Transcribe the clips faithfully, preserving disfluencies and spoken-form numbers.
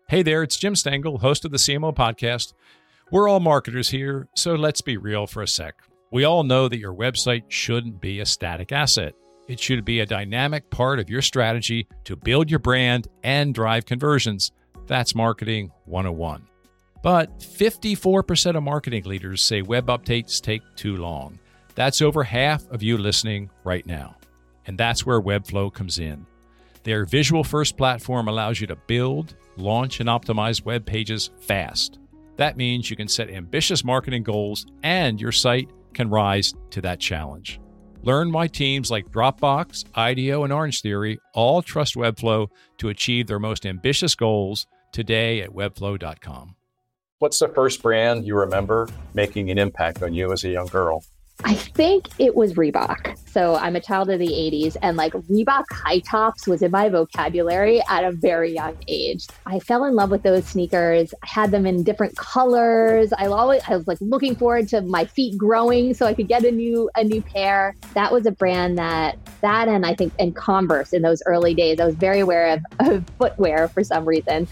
Hey there, it's Jim Stengel, host of the C M O Podcast. We're all marketers here, so let's be real for a sec. We all know that your website shouldn't be a static asset. It should be a dynamic part of your strategy to build your brand and drive conversions. That's Marketing one oh one. But fifty-four percent of marketing leaders say web updates take too long. That's over half of you listening right now. And that's where Webflow comes in. Their visual-first platform allows you to build, launch, and optimize web pages fast. That means you can set ambitious marketing goals and your site can rise to that challenge. Learn why teams like Dropbox, IDEO, and Orange Theory all trust Webflow to achieve their most ambitious goals today at webflow dot com. What's the first brand you remember making an impact on you as a young girl? I think it was Reebok. So I'm a child of the eighties, and like Reebok high tops was in my vocabulary at a very young age. I fell in love with those sneakers. I had them in different colors. I always I was like looking forward to my feet growing so I could get a new a new pair. That was a brand that that and I think and Converse in those early days. I was very aware of, of footwear for some reason.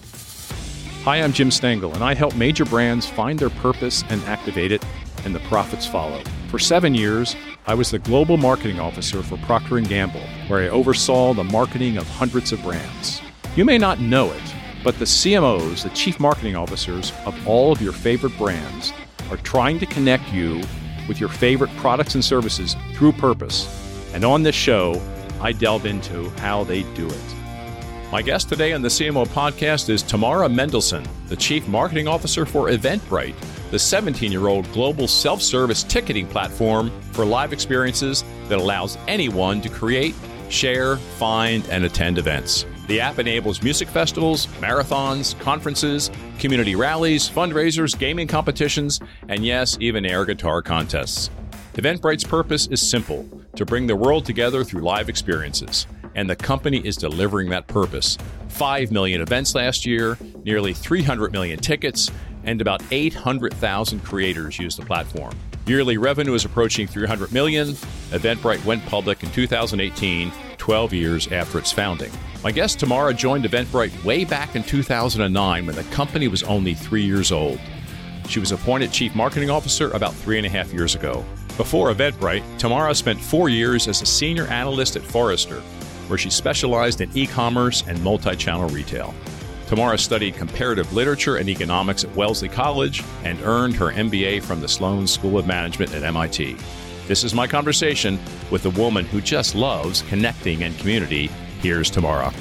Hi, I'm Jim Stengel, and I help major brands find their purpose and activate it, and the profits follow. For seven years, I was the global marketing officer for Procter and Gamble, where I oversaw the marketing of hundreds of brands. You may not know it, but the C M Os, the chief marketing officers of all of your favorite brands, are trying to connect you with your favorite products and services through purpose. And on this show, I delve into how they do it. My guest today on the C M O Podcast is Tamara Mendelson, the Chief Marketing Officer for Eventbrite, the seventeen-year-old global self-service ticketing platform for live experiences that allows anyone to create, share, find, and attend events. The app enables music festivals, marathons, conferences, community rallies, fundraisers, gaming competitions, and yes, even air guitar contests. Eventbrite's purpose is simple: to bring the world together through live experiences. And the company is delivering that purpose. Five million events last year, nearly three hundred million tickets, and about eight hundred thousand creators use the platform. Yearly revenue is approaching three hundred million. Eventbrite went public in two thousand eighteen, twelve years after its founding. My guest Tamara joined Eventbrite way back in two thousand nine when the company was only three years old. She was appointed Chief Marketing Officer about three and a half years ago. Before Eventbrite, Tamara spent four years as a senior analyst at Forrester, where she specialized in e-commerce and multi-channel retail. Tamara studied comparative literature and economics at Wellesley College and earned her M B A from the Sloan School of Management at M I T. This is my conversation with a woman who just loves connecting and community. Here's Tamara.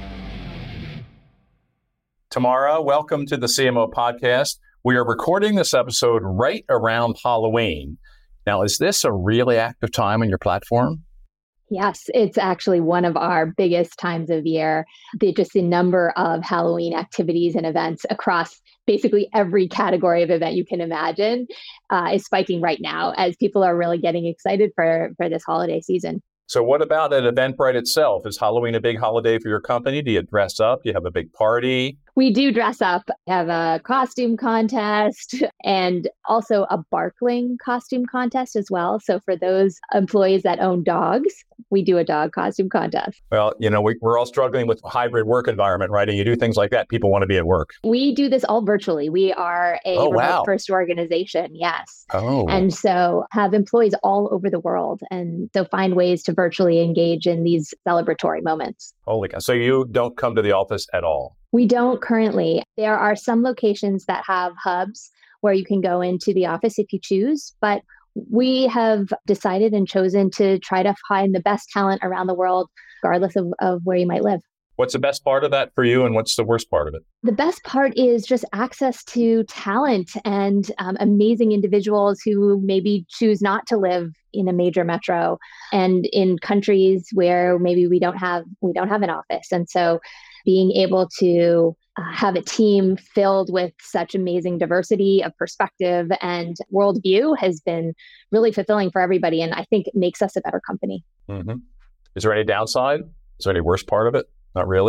Tamara, welcome to the C M O Podcast. We are recording this episode right around Halloween. Now, is this a really active time on your platform? Yes, it's actually one of our biggest times of year. The, just the number of Halloween activities and events across basically every category of event you can imagine uh, is spiking right now as people are really getting excited for, for this holiday season. So what about at Eventbrite itself? Is Halloween a big holiday for your company? Do you dress up? Do you have a big party? We do dress up, have a costume contest, and also a barkling costume contest as well. So for those employees that own dogs, we do a dog costume contest. Well, you know, we, we're all struggling with a hybrid work environment, right? And you do things like that. People want to be at work. We do this all virtually. We are a oh, remote wow. first organization. Yes. Oh. And so have employees all over the world. And so find ways to virtually engage in these celebratory moments. Holy cow. So you don't come to the office at all? We don't currently. There are some locations that have hubs where you can go into the office if you choose, but we have decided and chosen to try to find the best talent around the world, regardless of, of where you might live. What's the best part of that for you, and what's the worst part of it? The best part is just access to talent and um, amazing individuals who maybe choose not to live in a major metro and in countries where maybe we don't have we don't have an office. And so being able to uh, have a team filled with such amazing diversity of perspective and worldview has been really fulfilling for everybody, and I think it makes us a better company. Mm-hmm. Is there any downside? Is there any worst part of it? Not really?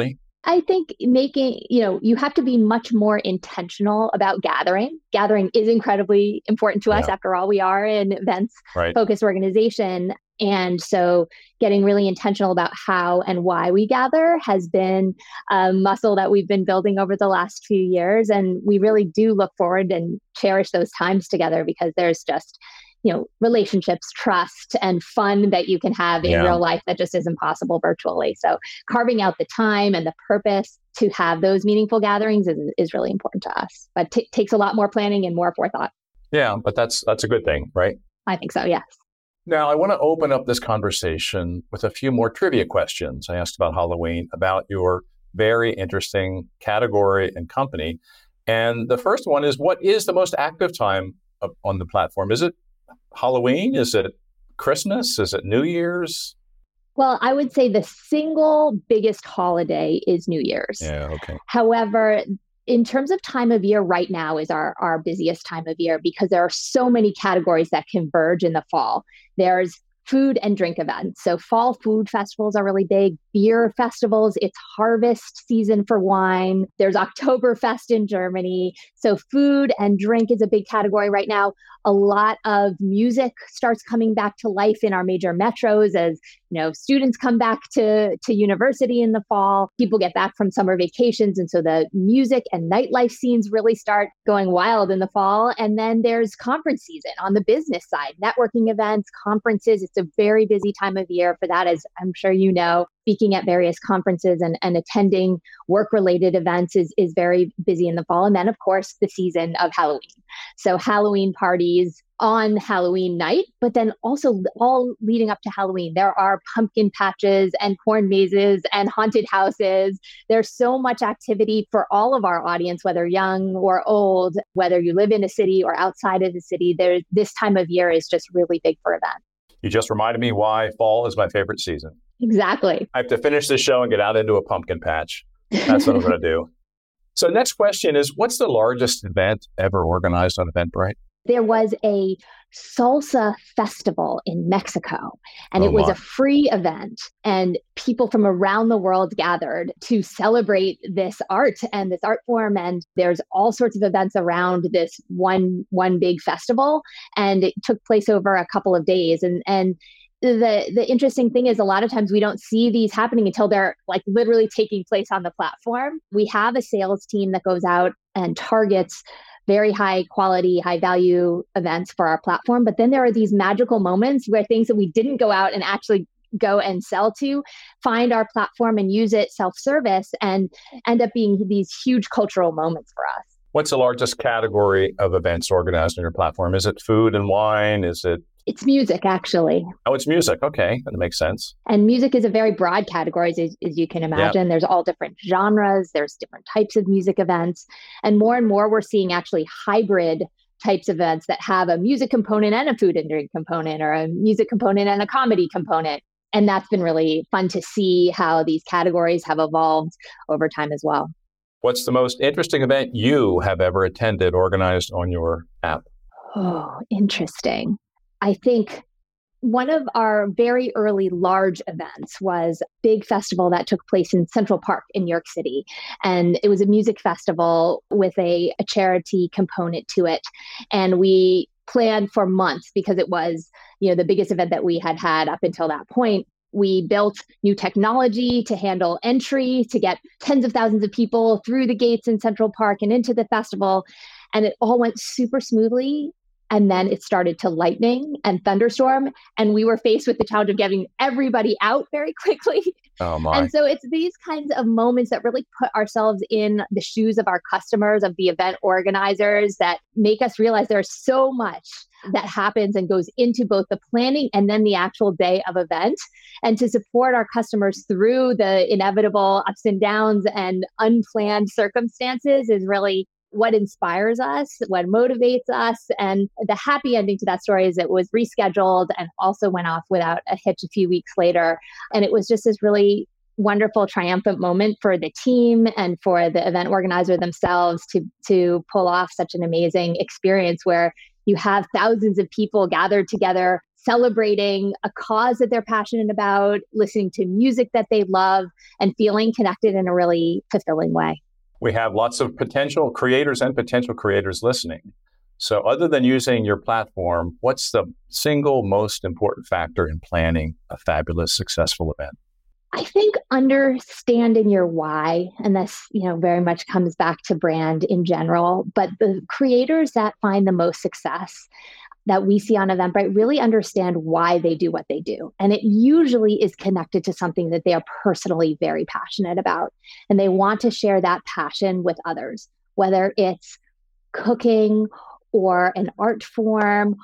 I think making, you know, you have to be much more intentional about gathering. Gathering is incredibly important to us. Yeah. After all, we are an events Right. focused organization. And so getting really intentional about how and why we gather has been a muscle that we've been building over the last few years. And we really do look forward and cherish those times together because there's just, you know, relationships, trust, and fun that you can have in Yeah. real life that just isn't possible virtually. So carving out the time and the purpose to have those meaningful gatherings is, is really important to us, but t- takes a lot more planning and more forethought. Yeah, but that's that's a good thing, right? I think so, yes. Now, I want to open up this conversation with a few more trivia questions. I asked about Halloween, about your very interesting category and company. And the first one is, what is the most active time of, on the platform? Is it Halloween? Is it Christmas? Is it New Year's? Well, I would say the single biggest holiday is New Year's. Yeah, okay. However, in terms of time of year, right now is our, our busiest time of year because there are so many categories that converge in the fall. There's food and drink events. So fall food festivals are really big, beer festivals, it's harvest season for wine. There's Oktoberfest in Germany. So food and drink is a big category right now. A lot of music starts coming back to life in our major metros as, you know, students come back to, to university in the fall. People get back from summer vacations. And so the music and nightlife scenes really start going wild in the fall. And then there's conference season on the business side, networking events, conferences. It's a very busy time of year for that, as I'm sure you know. Speaking at various conferences and, and attending work-related events is, is very busy in the fall. And then, of course, the season of Halloween. So Halloween parties on Halloween night, but then also all leading up to Halloween. There are pumpkin patches and corn mazes and haunted houses. There's so much activity for all of our audience, whether young or old, whether you live in a city or outside of the city. There's, this time of year is just really big for events. You just reminded me why fall is my favorite season. Exactly. I have to finish this show and get out into a pumpkin patch. That's what I'm going to do. So next question is, what's the largest event ever organized on Eventbrite? There was a salsa festival in Mexico, and Oh it was my. a free event, and people from around the world gathered to celebrate this art and this art form. And there's all sorts of events around this one, one big festival, and it took place over a couple of days. And, and the, the interesting thing is a lot of times we don't see these happening until they're like literally taking place on the platform. We have a sales team that goes out and targets very high quality, high value events for our platform. But then there are these magical moments where things that we didn't go out and actually go and sell to find our platform and use it self-service and end up being these huge cultural moments for us. What's the largest category of events organized on your platform? Is it food and wine? Is it? It's music, actually. Oh, it's music. Okay, that makes sense. And music is a very broad category, as, as you can imagine. Yep. There's all different genres. There's different types of music events. And more and more, we're seeing actually hybrid types of events that have a music component and a food and drink component, or a music component and a comedy component. And that's been really fun to see how these categories have evolved over time as well. What's the most interesting event you have ever attended organized on your app? Oh, interesting. I think one of our very early large events was a big festival that took place in Central Park in New York City. And it was a music festival with a, a charity component to it. And we planned for months because it was, you know, the biggest event that we had had up until that point. We built new technology to handle entry, to get tens of thousands of people through the gates in Central Park and into the festival. And it all went super smoothly. And then it started to lightning and thunderstorm. And we were faced with the challenge of getting everybody out very quickly. Oh my. And so it's these kinds of moments that really put ourselves in the shoes of our customers, of the event organizers, that make us realize there's so much that happens and goes into both the planning and then the actual day of event. And to support our customers through the inevitable ups and downs and unplanned circumstances is really what inspires us, what motivates us. And the happy ending to that story is it was rescheduled and also went off without a hitch a few weeks later. And it was just this really wonderful, triumphant moment for the team and for the event organizer themselves to, to pull off such an amazing experience where you have thousands of people gathered together, celebrating a cause that they're passionate about, listening to music that they love, and feeling connected in a really fulfilling way. We have lots of potential creators and potential creators listening. So other than using your platform, what's the single most important factor in planning a fabulous, successful event? I think understanding your why, and this, you know, very much comes back to brand in general, but the creators that find the most success that we see on Eventbrite really understand why they do what they do. And it usually is connected to something that they are personally very passionate about. And they want to share that passion with others, whether it's cooking or an art form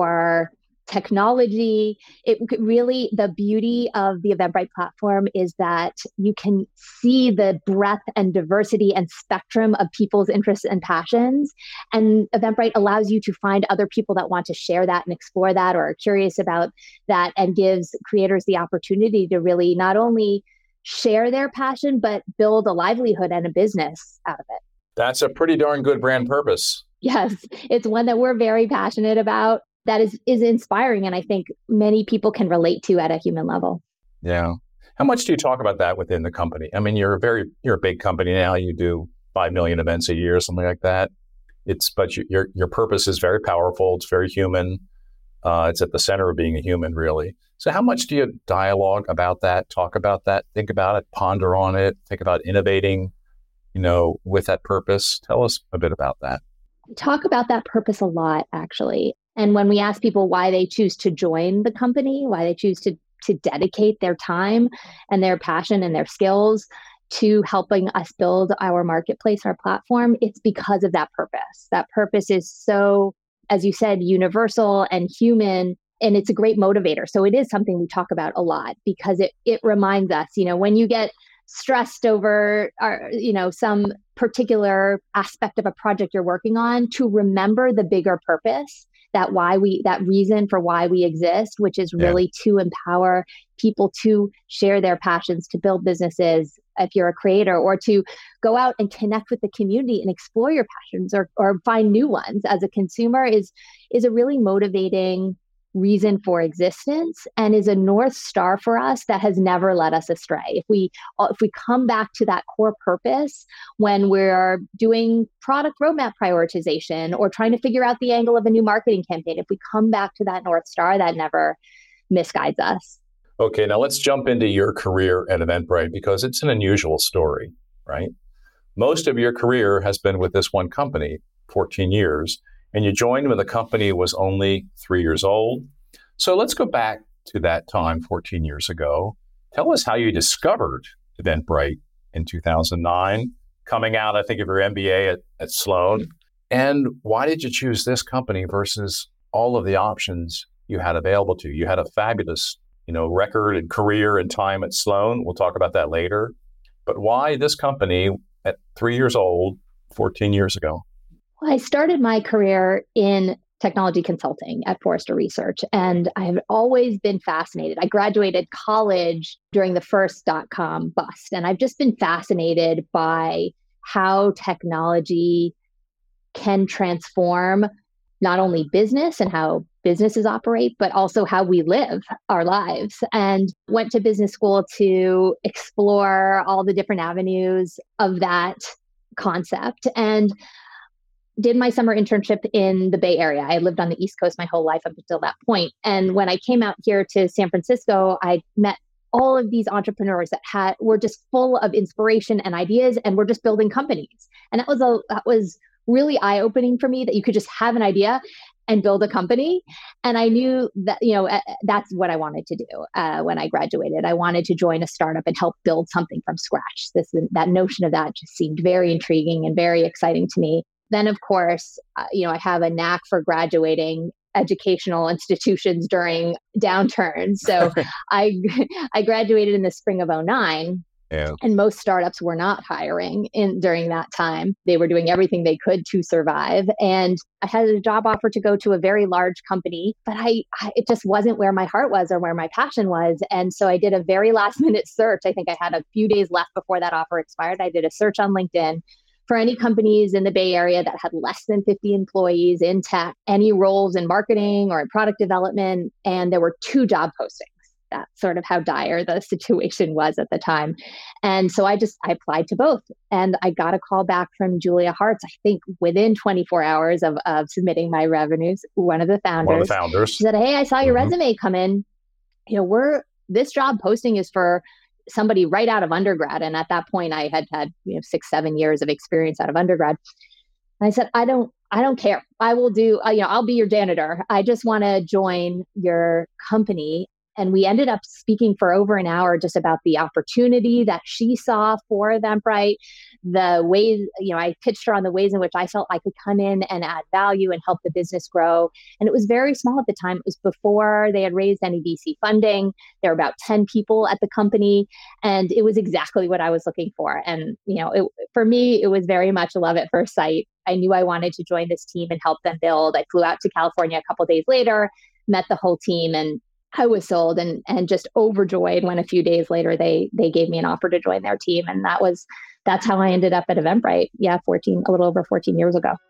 or technology. It really, the beauty of the Eventbrite platform is that you can see the breadth and diversity and spectrum of people's interests and passions. And Eventbrite allows you to find other people that want to share that and explore that or are curious about that, and gives creators the opportunity to really not only share their passion, but build a livelihood and a business out of it. That's a pretty darn good brand purpose. Yes, it's one that we're very passionate about. That is is inspiring, and I think many people can relate to at a human level. Yeah. How much do you talk about that within the company? I mean, you're a very you're a big company now. You do five million events a year, something like that. It's but you, your your purpose is very powerful. It's very human. Uh, it's at the center of being a human, really. So, how much do you dialogue about that? Talk about that? Think about it? Ponder on it? Think about innovating, you know, with that purpose? Tell us a bit about that. We talk about that purpose a lot, actually. And when we ask people why they choose to join the company, why they choose to, to dedicate their time and their passion and their skills to helping us build our marketplace, our platform, it's because of that purpose. That purpose is so, as you said, universal and human, and it's a great motivator. So it is something we talk about a lot because it it reminds us, you know, when you get stressed over, our, you know, some particular aspect of a project you're working on, to remember the bigger purpose, that why we, that reason for why we exist, which is really yeah. to empower people to share their passions, to build businesses, if you're a creator, or to go out and connect with the community and explore your passions or, or find new ones as a consumer is, is a really motivating reason for existence, and is a North Star for us that has never led us astray. If we if we come back to that core purpose when we're doing product roadmap prioritization or trying to figure out the angle of a new marketing campaign, if we come back to that North Star, that never misguides us. Okay, now let's jump into your career at Eventbrite, because it's an unusual story, right? Most of your career has been with this one company, fourteen years. And you joined when the company was only three years old. So let's go back to that time, fourteen years ago. Tell us how you discovered Eventbrite in two thousand nine, coming out, I think, of your M B A at, at Sloan. And why did you choose this company versus all of the options you had available to you? You had a fabulous, you know, record and career and time at Sloan. We'll talk about that later. But why this company at three years old, fourteen years ago? Well, I started my career in technology consulting at Forrester Research, and I have always been fascinated. I graduated college during the first dot-com bust, and I've just been fascinated by how technology can transform not only business and how businesses operate, but also how we live our lives. And went to business school to explore all the different avenues of that concept. And did my summer internship in the Bay Area. I lived on the East Coast my whole life up until that point. And when I came out here to San Francisco, I met all of these entrepreneurs that had were just full of inspiration and ideas, and were just building companies. And that was a that was really eye-opening for me, that you could just have an idea and build a company. And I knew that, you know, that's what I wanted to do uh, when I graduated. I wanted to join a startup and help build something from scratch. This that notion of that just seemed very intriguing and very exciting to me. Then, of course, uh, you know, I have a knack for graduating educational institutions during downturns. So I I graduated in the spring of oh nine. Yeah. And most startups were not hiring in during that time. They were doing everything they could to survive. And I had a job offer to go to a very large company, but I, I it just wasn't where my heart was or where my passion was. And so I did a very last minute search. I think I had a few days left before that offer expired. I did a search on LinkedIn for any companies in the Bay Area that had less than fifty employees in tech, any roles in marketing or in product development, and there were two job postings. That's sort of how dire the situation was at the time. And so I just, I applied to both. And I got a call back from Julia Hartz, I think within twenty-four hours of, of submitting my revenues, one of the founders. One of the founders. She said, hey, I saw your mm-hmm. resume come in. You know, we're, this job posting is for somebody right out of undergrad. And at that point I had had, you know, six, seven years of experience out of undergrad. And I said, I don't, I don't care. I will do, uh, you know, I'll be your janitor. I just want to join your company. And we ended up speaking for over an hour just about the opportunity that she saw for Eventbrite, the ways, you know, I pitched her on the ways in which I felt I could come in and add value and help the business grow. And it was very small at the time. It was before they had raised any V C funding. There were about ten people at the company, and it was exactly what I was looking for. And, you know, it, for me, it was very much a love at first sight. I knew I wanted to join this team and help them build. I flew out to California a couple of days later, met the whole team, and I was sold and and just overjoyed when a few days later they they gave me an offer to join their team. And that was that's how I ended up at Eventbrite. Yeah, fourteen, a little over fourteen years ago.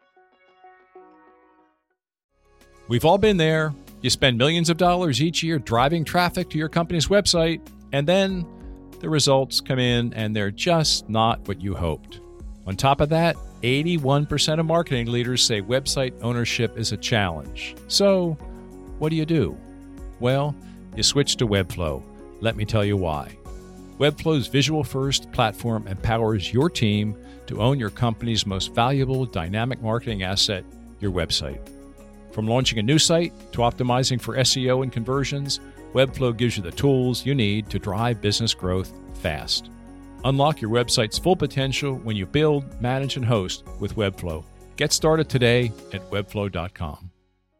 We've all been there. You spend millions of dollars each year driving traffic to your company's website, and then the results come in and they're just not what you hoped. On top of that, eighty-one percent of marketing leaders say website ownership is a challenge. So what do you do? Well, you switch to Webflow. Let me tell you why. Webflow's visual-first platform empowers your team to own your company's most valuable dynamic marketing asset, your website. From launching a new site to optimizing for S E O and conversions, Webflow gives you the tools you need to drive business growth fast. Unlock your website's full potential when you build, manage, and host with Webflow. Get started today at webflow dot com.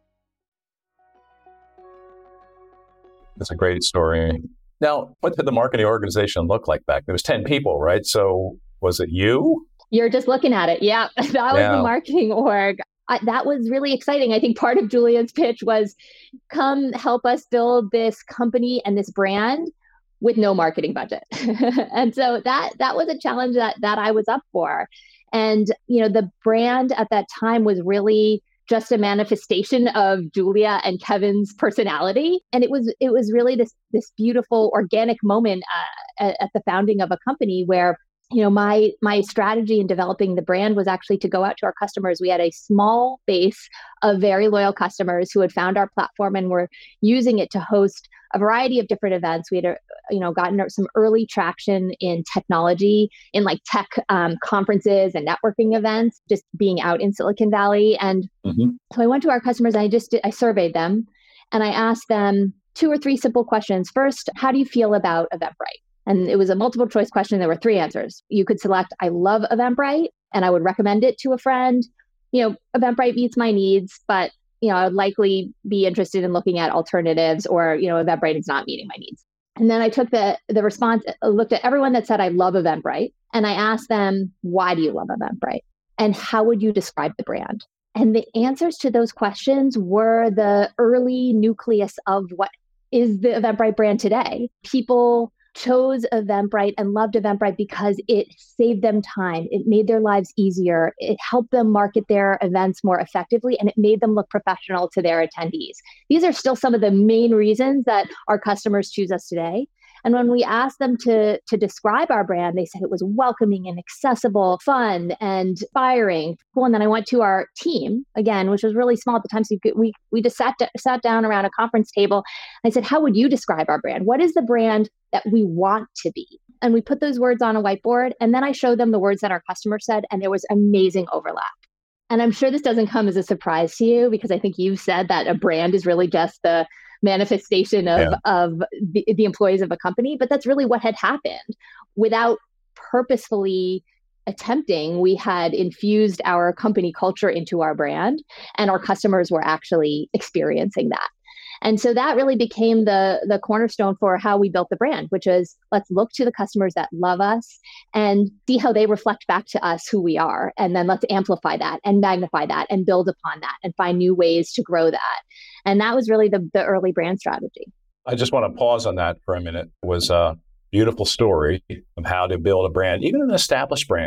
That's a great story. Now, what did the marketing organization look like back then? It was ten people, right? So was it you? You're just looking at it. Yeah, that was yeah. the marketing org. I, that was really exciting. I think part of Julia's pitch was, come help us build this company and this brand with no marketing budget. And so that that was a challenge that that I was up for. And, you know, the brand at that time was really just a manifestation of Julia and Kevin's personality. And it was it was really this this beautiful organic moment uh, at, at the founding of a company where, you know, my my strategy in developing the brand was actually to go out to our customers. We had a small base of very loyal customers who had found our platform and were using it to host a variety of different events. We had, you know, gotten some early traction in technology, in like tech um, conferences and networking events, just being out in Silicon Valley. And mm-hmm. so I went to our customers and I just did, I surveyed them and I asked them two or three simple questions. First, how do you feel about Eventbrite? And it was a multiple choice question. There were three answers. You could select, I love Eventbrite and I would recommend it to a friend. You know, Eventbrite meets my needs, but you know, I would likely be interested in looking at alternatives, or, you know, Eventbrite is not meeting my needs. And then I took the the response, looked at everyone that said, I love Eventbrite. And I asked them, why do you love Eventbrite? And how would you describe the brand? And the answers to those questions were the early nucleus of what is the Eventbrite brand today. People chose Eventbrite and loved Eventbrite because it saved them time. It made their lives easier. It helped them market their events more effectively, and it made them look professional to their attendees. These are still some of the main reasons that our customers choose us today. And when we asked them to, to describe our brand, they said it was welcoming and accessible, fun and inspiring. Cool. And then I went to our team again, which was really small at the time. So you could, we we just sat, sat down around a conference table. I said, how would you describe our brand? What is the brand that we want to be? And we put those words on a whiteboard. And then I showed them the words that our customer said, and there was amazing overlap. And I'm sure this doesn't come as a surprise to you, because I think you've said that a brand is really just the manifestation of, yeah. of the, the employees of a company. But that's really what had happened. Without purposefully attempting, we had infused our company culture into our brand, and our customers were actually experiencing that. And so that really became the, the cornerstone for how we built the brand, which is, let's look to the customers that love us and see how they reflect back to us who we are. And then let's amplify that and magnify that and build upon that and find new ways to grow that. And that was really the, the early brand strategy. I just want to pause on that for a minute. It was a beautiful story of how to build a brand, even an established brand.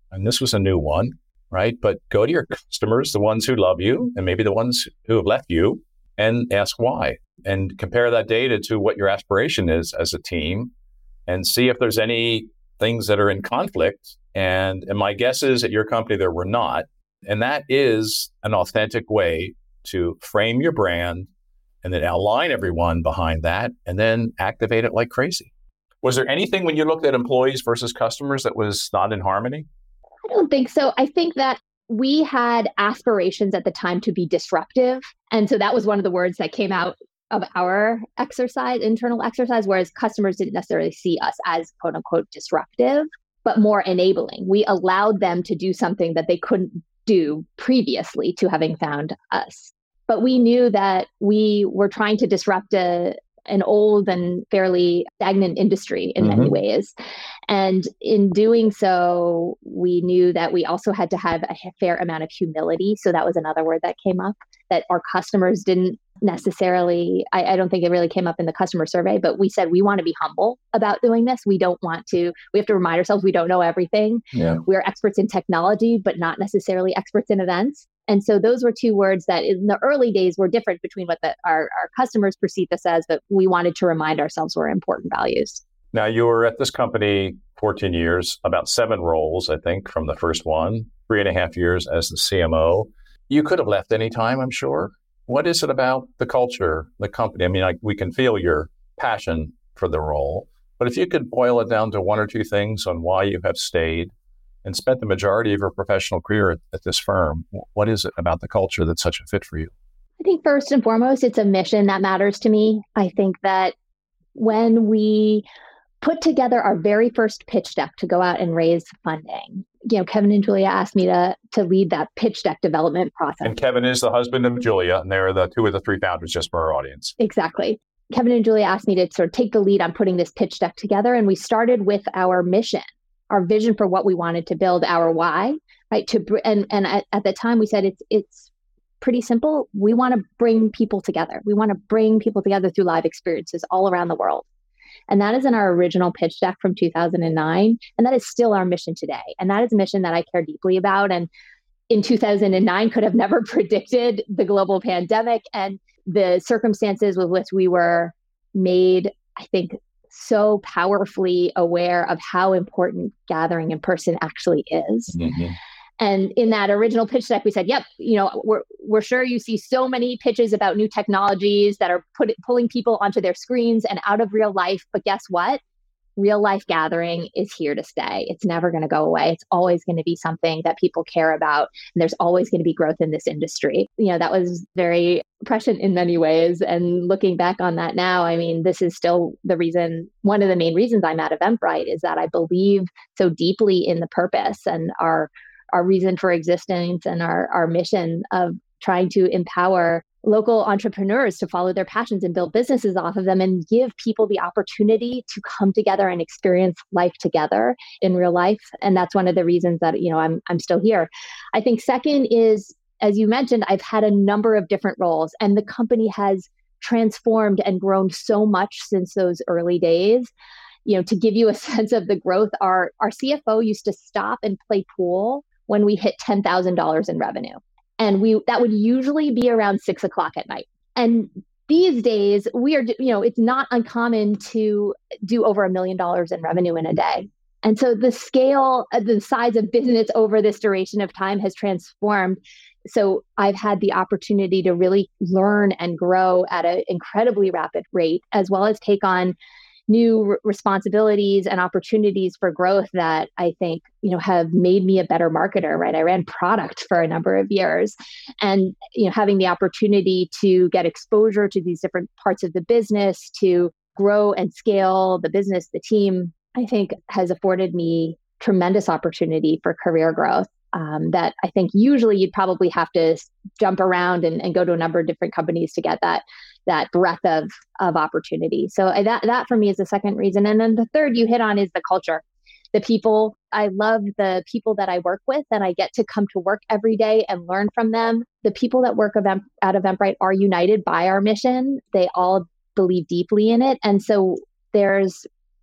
and this was a new one, right? But go to your customers, the ones who love you, and maybe the ones who have left you, and ask why. And compare that data to what your aspiration is as a team, and see if there's any things that are in conflict. And, and my guess is at your company, there were not. And that is an authentic way to frame your brand and then align everyone behind that and then activate it like crazy. Was there anything when you looked at employees versus customers that was not in harmony? I don't think so. I think that we had aspirations at the time to be disruptive. And so that was one of the words that came out of our exercise, internal exercise, whereas customers didn't necessarily see us as quote unquote disruptive, but more enabling. We allowed them to do something that they couldn't do previously to having found us. But we knew that we were trying to disrupt a, an old and fairly stagnant industry in mm-hmm. many ways. And in doing so, we knew that we also had to have a fair amount of humility. So that was another word that came up, that our customers didn't necessarily, I, I don't think it really came up in the customer survey, but we said we want to be humble about doing this. We don't want to, we have to remind ourselves we don't know everything. Yeah. We're experts in technology, but not necessarily experts in events. And so those were two words that in the early days were different between what the, our, our customers perceived us as, but we wanted to remind ourselves were important values. Now, you were at this company fourteen years, about seven roles, I think, from the first one, three and a half years as the C M O. You could have left any time, I'm sure. What is it about the culture, the company? I mean, like, we can feel your passion for the role, but if you could boil it down to one or two things on why you have stayed and spent the majority of your professional career at, at this firm, what is it about the culture that's such a fit for you? I think first and foremost, it's a mission that matters to me. I think that when we put together our very first pitch deck to go out and raise funding, you know, Kevin and Julia asked me to to lead that pitch deck development process. And Kevin is the husband of Julia, and they're the two of the three founders, just for our audience. Exactly. Kevin and Julia asked me to sort of take the lead on putting this pitch deck together. And we started with our mission, our vision for what we wanted to build, our why, right? To and and at, at the time we said it's it's pretty simple. We want to bring people together. We want to bring people together through live experiences all around the world. And that is in our original pitch deck from two thousand nine. And that is still our mission today. And that is a mission that I care deeply about. And in two thousand nine could have never predicted the global pandemic and the circumstances with which we were made, I think, so powerfully aware of how important gathering in person actually is. Mm-hmm. And in that original pitch deck, we said, yep, you know, we're we're sure you see so many pitches about new technologies that are put, pulling people onto their screens and out of real life. But guess what? Real life gathering is here to stay. It's never going to go away. It's always going to be something that people care about. And there's always going to be growth in this industry. You know, that was very prescient in many ways. And looking back on that now, I mean, this is still the reason, one of the main reasons I'm at Eventbrite is that I believe so deeply in the purpose and our our reason for existence and our, our mission of trying to empower local entrepreneurs to follow their passions and build businesses off of them and give people the opportunity to come together and experience life together in real life. And that's one of the reasons that, you know, I'm I'm still here. I think second is, as you mentioned, I've had a number of different roles and the company has transformed and grown so much since those early days. You know, to give you a sense of the growth, our, our C F O used to stop and play pool when we hit ten thousand dollars in revenue. And we that would usually be around six o'clock at night. And these days, we are, you know, it's not uncommon to do over a million dollars in revenue in a day. And so the scale, the size of business over this duration of time has transformed. So I've had the opportunity to really learn and grow at an incredibly rapid rate, as well as take on new r- responsibilities and opportunities for growth that I think, you know, have made me a better marketer, right? I ran product for a number of years and, you know, having the opportunity to get exposure to these different parts of the business, to grow and scale the business, the team, I think has afforded me tremendous opportunity for career growth. Um, that I think usually you'd probably have to jump around and, and go to a number of different companies to get that that breadth of of opportunity. So I, that that for me is the second reason. And then the third you hit on is the culture, the people. I love the people that I work with, and I get to come to work every day and learn from them. The people that work event, at Eventbrite are united by our mission. They all believe deeply in it, and so there's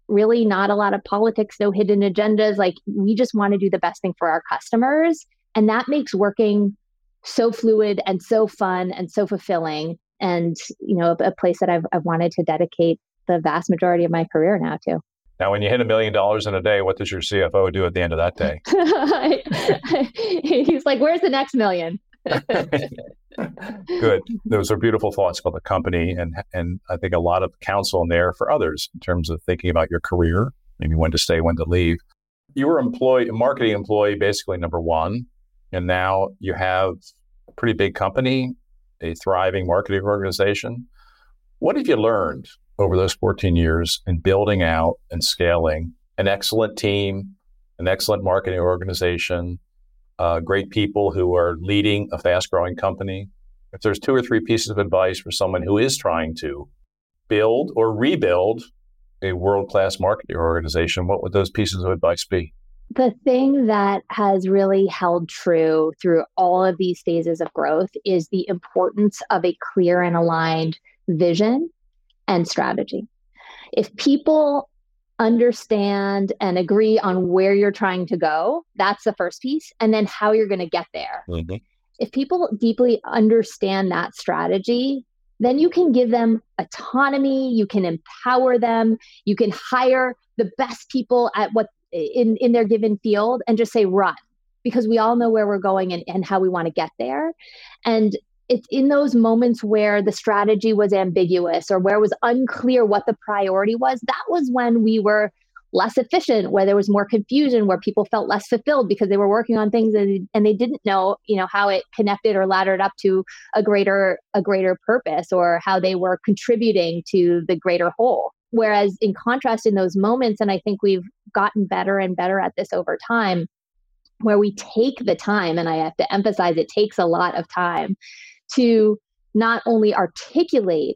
really not a lot of politics, no hidden agendas. Like we just want to do the best thing for our customers. And that makes working so fluid and so fun and so fulfilling. And, you know, a, a place that I've, I've wanted to dedicate the vast majority of my career now to. Now, when you hit a million dollars in a day, what does your C F O do at the end of that day? He's like, where's the next million? Good. Those are beautiful thoughts about the company. And, and I think a lot of counsel in there for others in terms of thinking about your career, maybe when to stay, when to leave. You were employee, a marketing employee, basically number one. And now you have a pretty big company, a thriving marketing organization. What have you learned over those fourteen years in building out and scaling an excellent team, an excellent marketing organization, uh, great people who are leading a fast-growing company? If there's two or three pieces of advice for someone who is trying to build or rebuild a world-class marketing organization, what would those pieces of advice be? The thing that has really held true through all of these phases of growth is the importance of a clear and aligned vision and strategy. If people understand and agree on where you're trying to go, that's the first piece, and then how you're going to get there. Mm-hmm. If people deeply understand that strategy, then you can give them autonomy, you can empower them, you can hire the best people at what in, in their given field and just say run, because we all know where we're going and, and how we want to get there. And it's in those moments where the strategy was ambiguous or where it was unclear what the priority was, that was when we were less efficient, where there was more confusion, where people felt less fulfilled because they were working on things and, and they didn't know, you know, how it connected or laddered up to a greater, a greater purpose, or how they were contributing to the greater whole. Whereas in contrast, in those moments, and I think we've gotten better and better at this over time, where we take the time, and I have to emphasize it takes a lot of time to not only articulate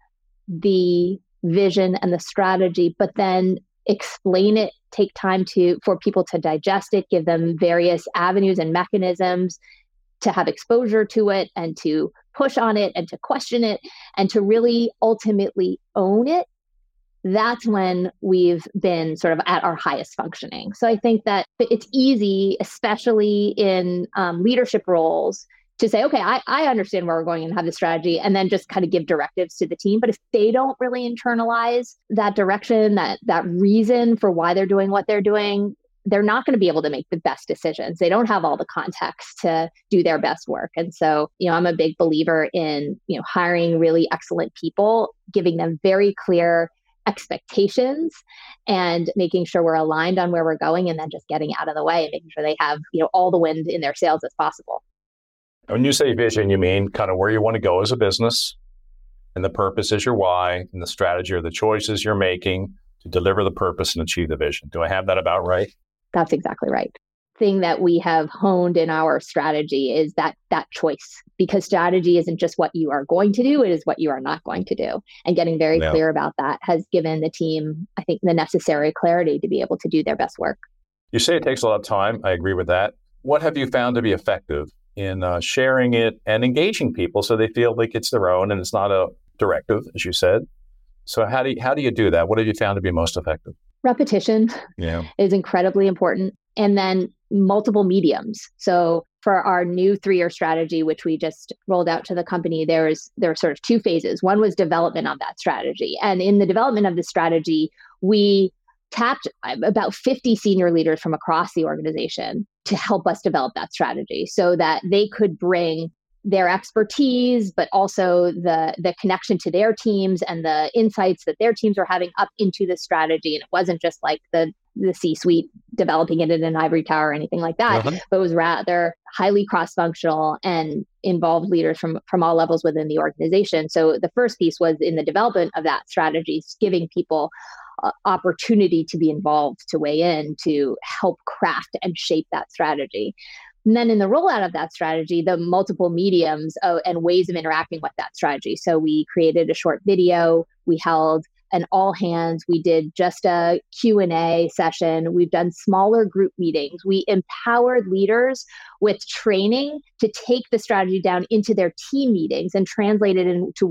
the vision and the strategy, but then explain it, take time to for people to digest it, give them various avenues and mechanisms to have exposure to it and to push on it and to question it and to really ultimately own it. That's when we've been sort of at our highest functioning. So I think that it's easy, especially in um, leadership roles, to say, okay, I, I understand where we're going and have the strategy, and then just kind of give directives to the team. But if they don't really internalize that direction, that that reason for why they're doing what they're doing, they're not going to be able to make the best decisions. They don't have all the context to do their best work. And so, you know, I'm a big believer in, you know, hiring really excellent people, giving them very clear expectations and making sure we're aligned on where we're going, and then just getting out of the way and making sure they have, you know, all the wind in their sails as possible. When you say vision, you mean kind of where you want to go as a business, and the purpose is your why, and the strategy are the choices you're making to deliver the purpose and achieve the vision. Do I have that about right? That's exactly right. Thing that we have honed in our strategy is that that choice, because strategy isn't just what you are going to do, it is what you are not going to do. And getting very yeah. clear about that has given the team, I think, the necessary clarity to be able to do their best work. You say it takes a lot of time. I agree with that. What have you found to be effective in uh, sharing it and engaging people so they feel like it's their own and it's not a directive, as you said? So how do you, how do you do that? What have you found to be most effective? Repetition yeah. is incredibly important. And then multiple mediums. So for our new three-year strategy, which we just rolled out to the company, there's there are sort of two phases. One was development of that strategy. And in the development of the strategy, we tapped about fifty senior leaders from across the organization to help us develop that strategy so that they could bring their expertise, but also the the connection to their teams and the insights that their teams are having up into the strategy. And it wasn't just like the the C-suite developing it in an ivory tower or anything like that, uh-huh. but it was rather highly cross-functional and involved leaders from, from all levels within the organization. So the first piece was in the development of that strategy, giving people uh, opportunity to be involved, to weigh in, to help craft and shape that strategy. And then in the rollout of that strategy, the multiple mediums uh, and ways of interacting with that strategy. So we created a short video, we held an all hands, we did just a Q and A session, we've done smaller group meetings. We empowered leaders with training to take the strategy down into their team meetings and translate it into what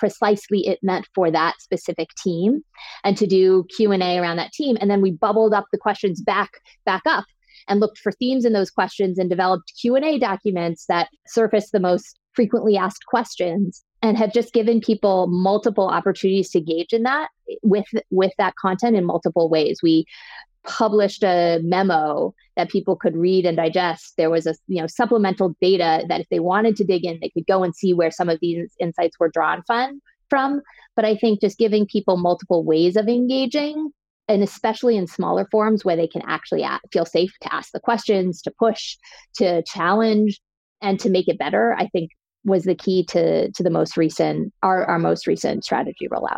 precisely it meant for that specific team, and to do Q and A around that team. And then we bubbled up the questions back, back up and looked for themes in those questions and developed Q and A documents that surfaced the most frequently asked questions, and have just given people multiple opportunities to engage in that with, with that content in multiple ways. We published a memo that people could read and digest. There was a you know supplemental data that if they wanted to dig in, they could go and see where some of these insights were drawn from. from. But I think just giving people multiple ways of engaging, and especially in smaller forums where they can actually a- feel safe to ask the questions, to push, to challenge, and to make it better, I think was the key to to the most recent, our, our most recent strategy rollout.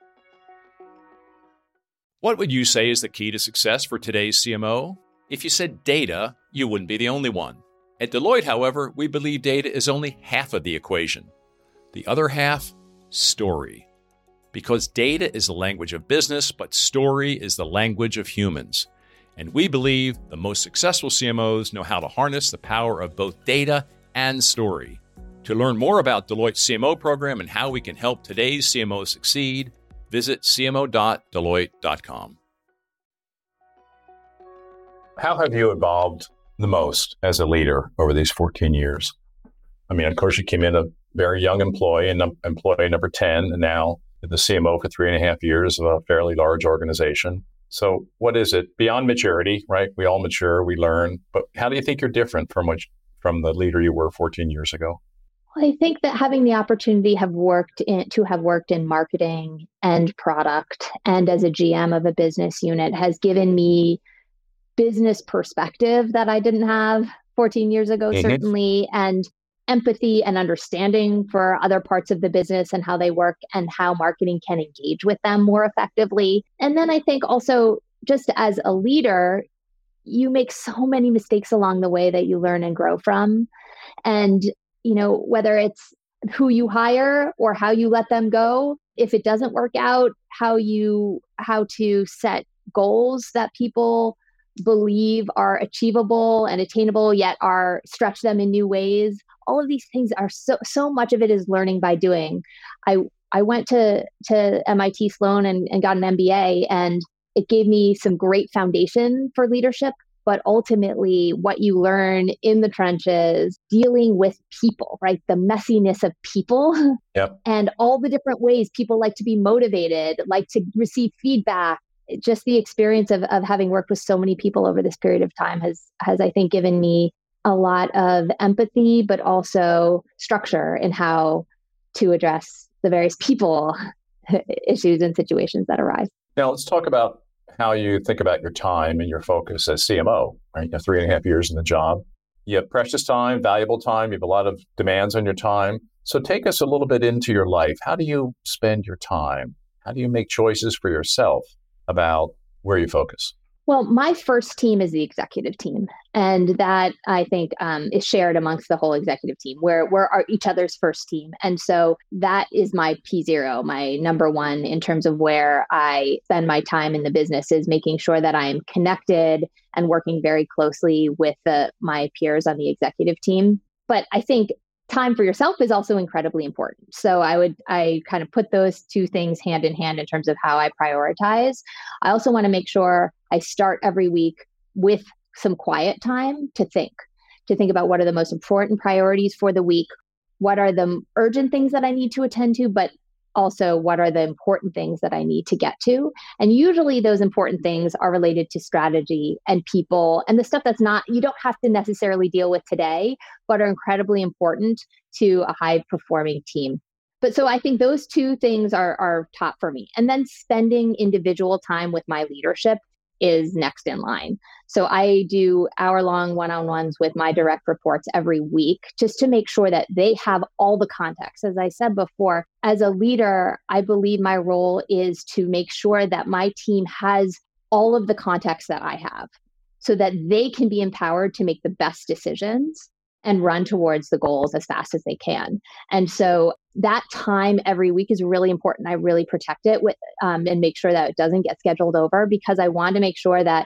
What would you say is the key to success for today's C M O? If you said data, you wouldn't be the only one. At Deloitte, however, we believe data is only half of the equation. The other half, story. Because data is the language of business, but story is the language of humans. And we believe the most successful C M Os know how to harness the power of both data and story. To learn more about Deloitte's C M O program and how we can help today's C M Os succeed, visit c m o dot deloitte dot com. How have you evolved the most as a leader over these fourteen years? I mean, of course, you came in a very young employee and num- employee number ten, and now the C M O for three and a half years of a fairly large organization. So what is it beyond maturity, right? We all mature, we learn, but how do you think you're different from what, from the leader you were fourteen years ago? I think that having the opportunity have worked in, to have worked in marketing and product and as a G M of a business unit has given me business perspective that I didn't have fourteen years ago, mm-hmm. certainly, and empathy and understanding for other parts of the business and how they work and how marketing can engage with them more effectively. And then I think also just as a leader, you make so many mistakes along the way that you learn and grow from. And you know, whether it's who you hire or how you let them go, if it doesn't work out, how you, how to set goals that people believe are achievable and attainable, yet are stretch them in new ways. All of these things are so, so much of it is learning by doing. I, I went to, to M I T Sloan and, and got an M B A, and it gave me some great foundation for leadership. But ultimately, what you learn in the trenches, dealing with people, right? The messiness of people yep. and all the different ways people like to be motivated, like to receive feedback. Just the experience of, of having worked with so many people over this period of time has, has, I think, given me a lot of empathy, but also structure in how to address the various people issues and situations that arise. Now, let's talk about how you think about your time and your focus as C M O, right? You have three and a half years in the job. You have precious time, valuable time. You have a lot of demands on your time. So take us a little bit into your life. How do you spend your time? How do you make choices for yourself about where you focus? Well, my first team is the executive team. And that, I think, um, is shared amongst the whole executive team, where we're our, each other's first team. And so that is my P zero, my number one in terms of where I spend my time in the business, is making sure that I am connected and working very closely with the, my peers on the executive team. But I think time for yourself is also incredibly important. So I would, I kind of put those two things hand in hand in terms of how I prioritize. I also want to make sure I start every week with some quiet time to think, to think about what are the most important priorities for the week. What are the urgent things that I need to attend to, but also what are the important things that I need to get to? And usually those important things are related to strategy and people and the stuff that's not, you don't have to necessarily deal with today, but are incredibly important to a high performing team. But so I think those two things are, are top for me. And then spending individual time with my leadership is next in line. So I do hour-long one-on-ones with my direct reports every week just to make sure that they have all the context. As I said before, as a leader, I believe my role is to make sure that my team has all of the context that I have so that they can be empowered to make the best decisions and run towards the goals as fast as they can. And so that time every week is really important. I really protect it with um, and make sure that it doesn't get scheduled over, because I want to make sure that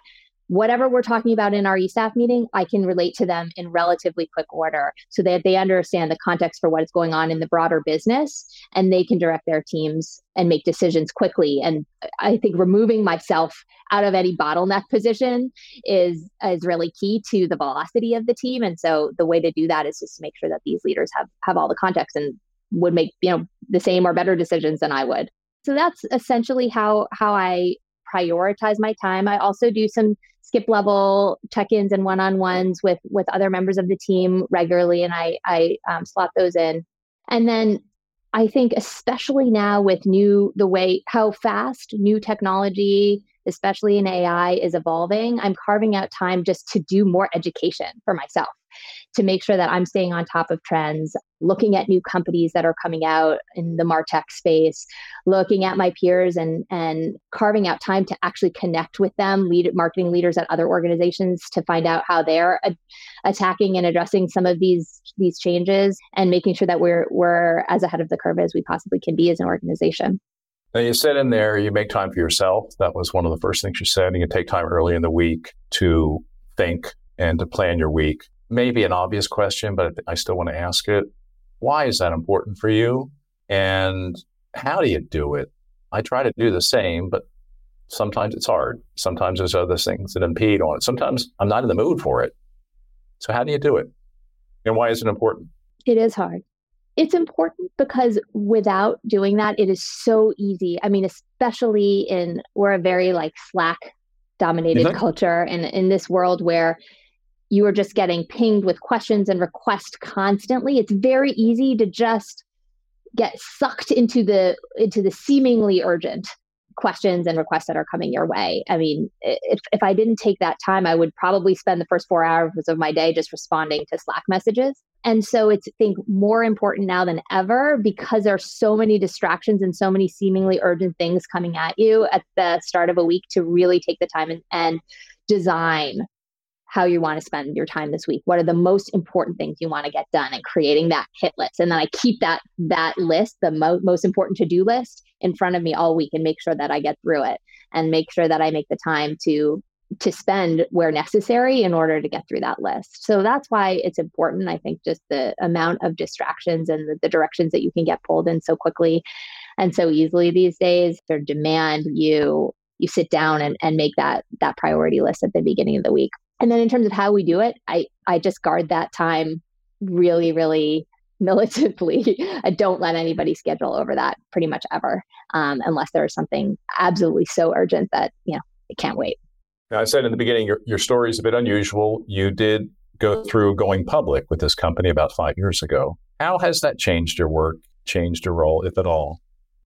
whatever we're talking about in our e-staff meeting, I can relate to them in relatively quick order so that they understand the context for what is going on in the broader business, and they can direct their teams and make decisions quickly. And I think removing myself out of any bottleneck position is, is really key to the velocity of the team. And so the way to do that is just to make sure that these leaders have, have all the context and would make, you know, the same or better decisions than I would. So that's essentially how, how I prioritize my time. I also do some skip level check-ins and one-on-ones with, with other members of the team regularly. And I, I um, slot those in. And then I think especially now with new, the way, how fast new technology, especially in A I, is evolving, I'm carving out time just to do more education for myself, to make sure that I'm staying on top of trends, looking at new companies that are coming out in the MarTech space, looking at my peers and, and carving out time to actually connect with them, lead, marketing leaders at other organizations, to find out how they're a, attacking and addressing some of these, these changes, and making sure that we're, we're as ahead of the curve as we possibly can be as an organization. Now, you said in there, you make time for yourself. That was one of the first things you said. And you take time early in the week to think and to plan your week. Maybe an obvious question, but I still want to ask it. Why is that important for you? And how do you do it? I try to do the same, but sometimes it's hard. Sometimes there's other things that impede on it. Sometimes I'm not in the mood for it. So how do you do it? And why is it important? It is hard. It's important because without doing that, it is so easy. I mean, especially in, we're a very like Slack dominated mm-hmm. culture. And in this world where you are just getting pinged with questions and requests constantly, it's very easy to just get sucked into the, into the seemingly urgent questions and requests that are coming your way. I mean, if, if I didn't take that time, I would probably spend the first four hours of my day just responding to Slack messages. And so it's, I think, more important now than ever, because there are so many distractions and so many seemingly urgent things coming at you at the start of a week, to really take the time and, and design how you want to spend your time this week. What are the most important things you want to get done, and creating that hit list. And then I keep that that list, the mo- most important to-do list, in front of me all week, and make sure that I get through it, and make sure that I make the time to to spend where necessary in order to get through that list. So that's why it's important. I think just the amount of distractions and the, the directions that you can get pulled in so quickly and so easily these days, they demand you you sit down and, and make that that priority list at the beginning of the week. And then in terms of how we do it, I, I just guard that time really, really militantly. I don't let anybody schedule over that pretty much ever, um, unless there is something absolutely so urgent that, you know, it can't wait. Now, I said in the beginning, your, your story is a bit unusual. You did go through going public with this company about five years ago. How has that changed your work, changed your role, if at all?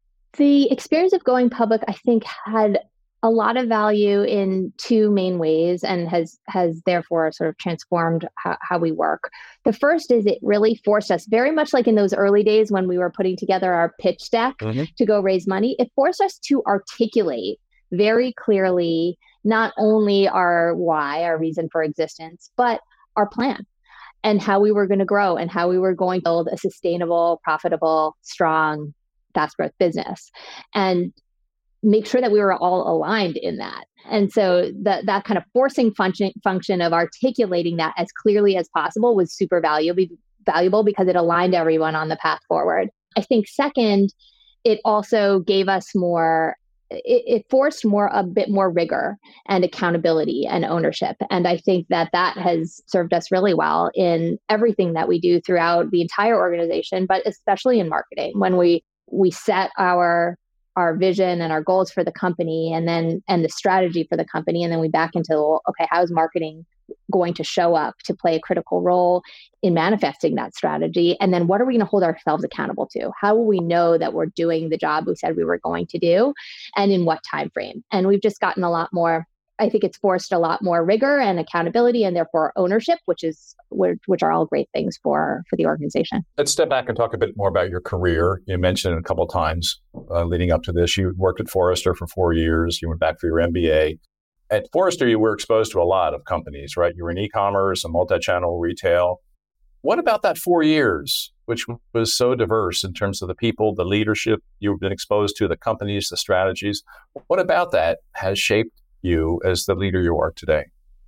The experience of going public, I think, had a lot of value in two main ways, and has has therefore sort of transformed how, how we work. The first is it really forced us, very much like in those early days when we were putting together our pitch deck mm-hmm. to go raise money, it forced us to articulate very clearly not only our why, our reason for existence, but our plan and how we were going to grow and how we were going to build a sustainable, profitable, strong, fast growth business. And make sure that we were all aligned in that. And so that that kind of forcing function function of articulating that as clearly as possible was super valuable, valuable because it aligned everyone on the path forward. I think second, it also gave us more, it, it forced more, a bit more rigor and accountability and ownership. And I think that that has served us really well in everything that we do throughout the entire organization, but especially in marketing. When we we set our our vision and our goals for the company, and then and the strategy for the company. And then we back into, okay, how is marketing going to show up to play a critical role in manifesting that strategy? And then what are we going to hold ourselves accountable to? How will we know that we're doing the job we said we were going to do, and in what time frame? And we've just gotten a lot more, I think it's forced a lot more rigor and accountability, and therefore ownership, which is which are all great things for, for the organization. Let's step back and talk a bit more about your career. You mentioned it a couple of times uh, leading up to this. You worked at Forrester for four years. You went back for your M B A. At Forrester, you were exposed to a lot of companies, right? You were in e-commerce and multi-channel retail. What about that four years, which was so diverse in terms of the people, the leadership you've been exposed to, the companies, the strategies? What about that has shaped you as the leader you are today?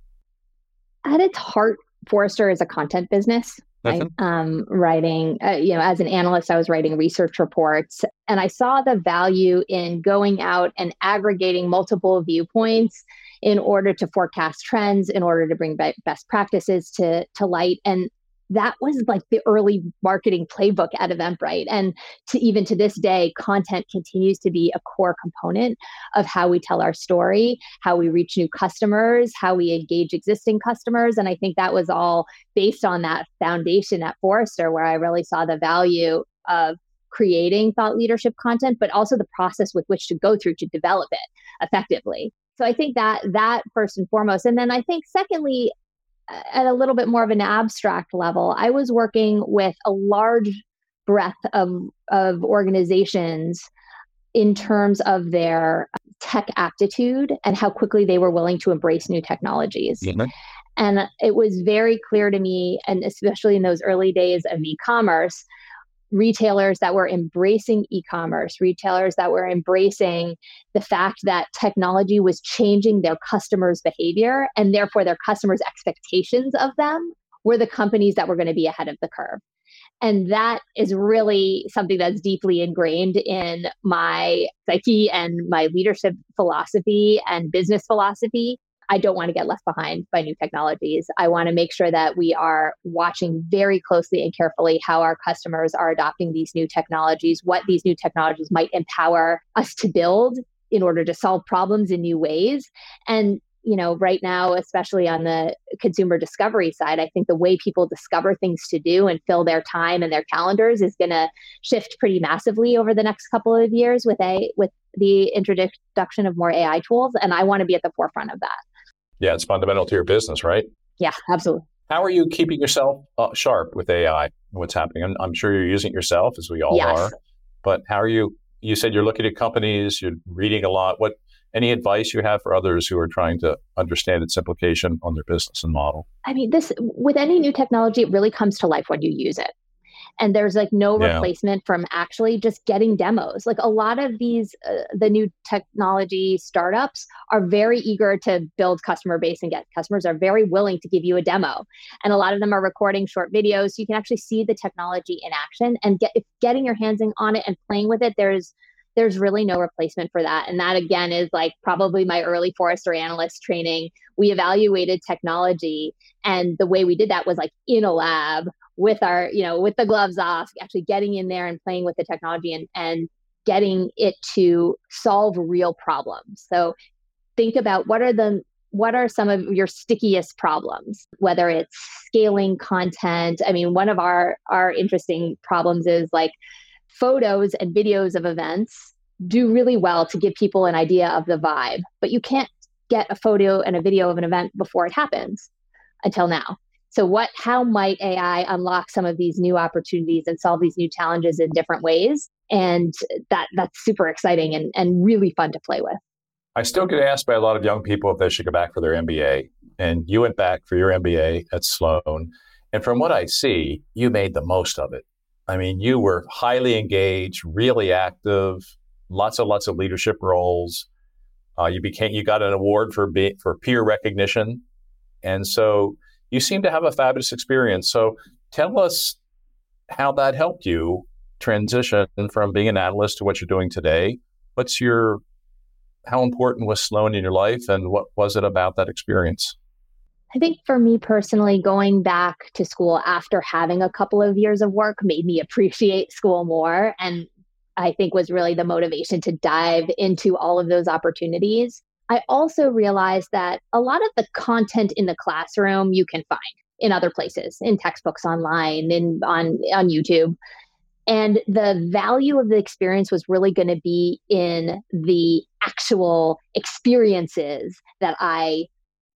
At its heart, Forrester is a content business. Right? Um, writing, uh, you know, as an analyst, I was writing research reports, and I saw the value in going out and aggregating multiple viewpoints in order to forecast trends, in order to bring be- best practices to to light. And that was like the early marketing playbook at Eventbrite. And to even to this day, content continues to be a core component of how we tell our story, how we reach new customers, how we engage existing customers. And I think that was all based on that foundation at Forrester, where I really saw the value of creating thought leadership content, but also the process with which to go through to develop it effectively. So I think that that first and foremost. And then I think secondly, at a little bit more of an abstract level, I was working with a large breadth of, of organizations in terms of their tech aptitude and how quickly they were willing to embrace new technologies. Mm-hmm. And it was very clear to me, and especially in those early days of e-commerce, retailers that were embracing e-commerce, retailers that were embracing the fact that technology was changing their customers' behavior, and therefore their customers' expectations of them, were the companies that were going to be ahead of the curve. And that is really something that's deeply ingrained in my psyche and my leadership philosophy and business philosophy. I don't want to get left behind by new technologies. I want to make sure that we are watching very closely and carefully how our customers are adopting these new technologies, what these new technologies might empower us to build in order to solve problems in new ways. And, you know, right now, especially on the consumer discovery side, I think the way people discover things to do and fill their time and their calendars is going to shift pretty massively over the next couple of years with a with the introduction of more A I tools. And I want to be at the forefront of that. Yeah, it's fundamental to your business, right? Yeah, absolutely. How are you keeping yourself uh, sharp with A I and what's happening? I'm, I'm sure you're using it yourself, as we all yes. are. But how are you? You said you're looking at companies, you're reading a lot. What any advice you have for others who are trying to understand its implication on their business and model? I mean, this with any new technology, it really comes to life when you use it. And there's like no yeah. replacement from actually just getting demos. Like a lot of these, uh, the new technology startups are very eager to build customer base and get customers, are very willing to give you a demo. And a lot of them are recording short videos. So you can actually see the technology in action and get if getting your hands on it and playing with it. There's there's really no replacement for that. And that again is like probably my early Forrester analyst training. We evaluated technology, and the way we did that was like in a lab with our, you know, with the gloves off, actually getting in there and playing with the technology and, and getting it to solve real problems. So think about what are the, what are some of your stickiest problems, whether it's scaling content. I mean, one of our, our interesting problems is like photos and videos of events do really well to give people an idea of the vibe, but you can't get a photo and a video of an event before it happens until now. So what, how might A I unlock some of these new opportunities and solve these new challenges in different ways? And that that's super exciting and, and really fun to play with. I still get asked by a lot of young people if they should go back for their M B A. And you went back for your M B A at Sloan. And from what I see, you made the most of it. I mean, you were highly engaged, really active, lots and lots of leadership roles. Uh, you became, you got an award for be, for peer recognition. And so you seem to have a fabulous experience. So tell us how that helped you transition from being an analyst to what you're doing today. What's your, how important was Sloan in your life, and what was it about that experience? I think for me personally, going back to school after having a couple of years of work made me appreciate school more. And I think was really the motivation to dive into all of those opportunities. I also realized that a lot of the content in the classroom you can find in other places, in textbooks, online, in on, on YouTube. And the value of the experience was really going to be in the actual experiences that I